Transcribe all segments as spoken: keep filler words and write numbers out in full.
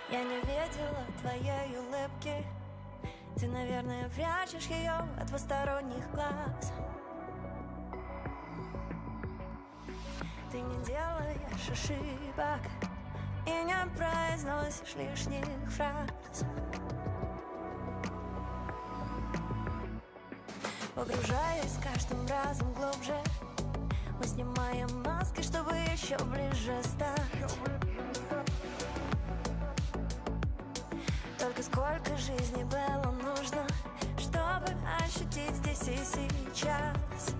Я не видела твоей улыбки. Ты, наверное, прячешь ее от посторонних глаз. Ты не делаешь ошибок и не произносишь лишних фраз. Погружаясь каждым разом глубже, мы снимаем маски, чтобы еще ближе стать. Только сколько жизни было нужно, чтобы ощутить здесь и сейчас.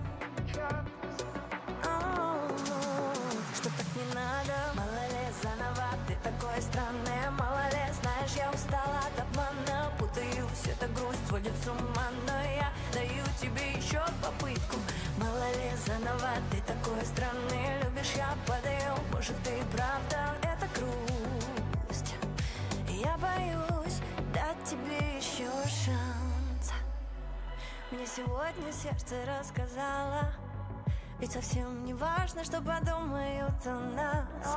Что так не надо, мало ли заново. Ты такой странный, мало ли. Знаешь, я устала от обмана. Путаюсь, эта грусть сводит с ума. Но я даю тебе еще попытку. Мало ли заново. Ты такой странный, любишь, я подаю. Может, ты правда, это грусть. Я боюсь дать тебе еще шанс. Мне сегодня сердце рассказала, ведь совсем не важно, что подумают о нас.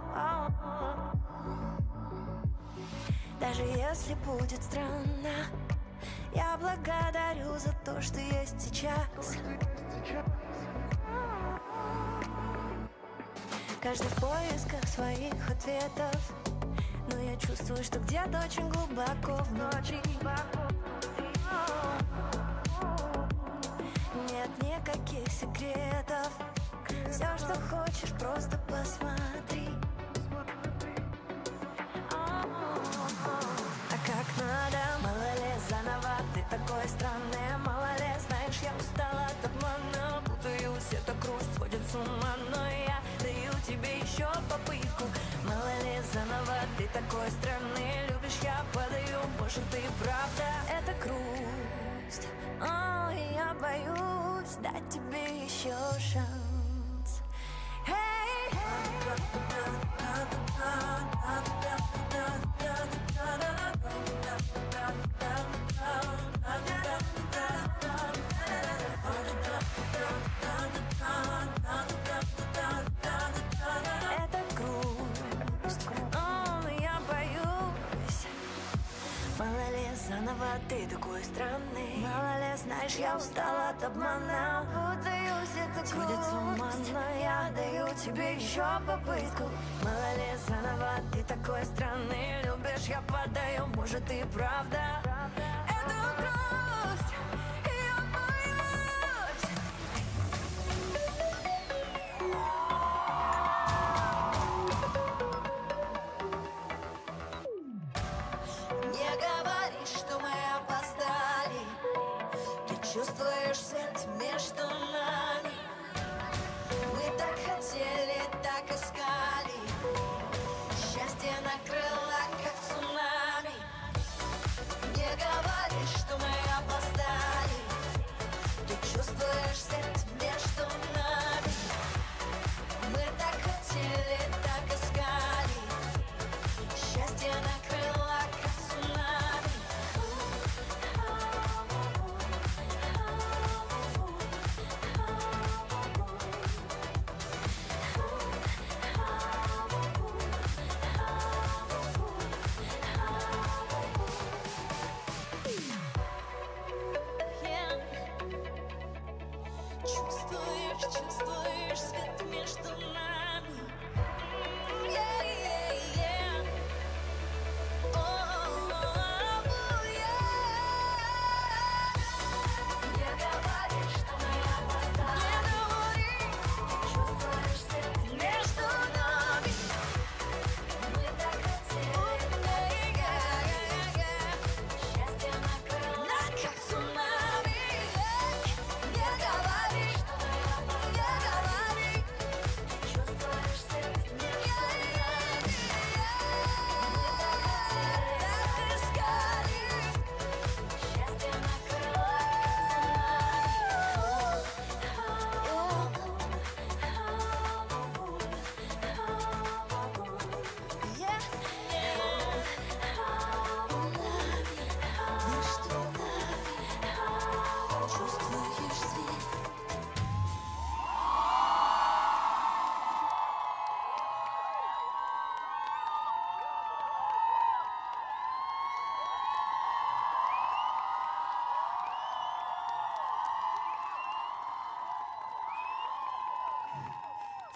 Даже если будет странно, я благодарю за то, что есть сейчас. Каждый в поисках своих ответов, но я чувствую, что где-то очень глубоко внутри нет никаких секретов. Все, что хочешь, просто посмотри. А как надо, мало ли заново. Ты такой странный, мало ли. Знаешь, я устала от обмана. Путаюсь, эта грусть сводит с ума. Но я даю тебе еще попытку. Мало ли заново. Ты такой странный, любишь, я подаю. Может, ты правда, это грусть. О, я боюсь дать тебе еще шанс. Hey, hey. Это грусть. О, я боюсь. Мало ли заново, ты такой странный. Мало ли, знаешь, я устала от обмана. Путаюсь, это сводит с ума, но я даю тебе еще попытку. Мало ли заново, ты такой странный, любишь, я подаю. Может, ты правда, это грусть. Я боюсь. Не говори, что мы опоздали. Ты чувствуешь свет между нами. Мы так хотели, так искали. Счастье накрыло, как цунами. Не говори, что мы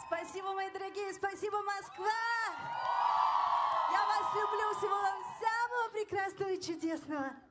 Спасибо, мои дорогие, спасибо, Москва! Я вас люблю, всего вам самого прекрасного и чудесного!